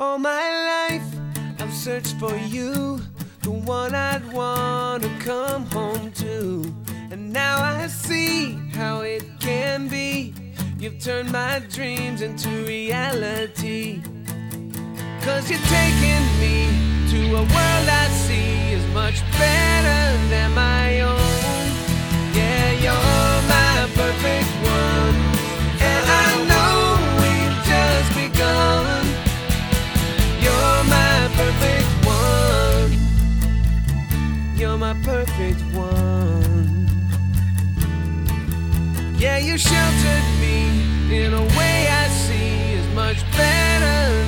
All my life I've searched for you, the one I'd wanna come home to. And now I see how it can be. You've turned my dreams into reality. 'Cause you're taking me to a world I see is much better than my own. Yeah, you're my perfect one, and I know we've just begun. You're my perfect one. You're my perfect one. Yeah, you sheltered me in a way I see is much better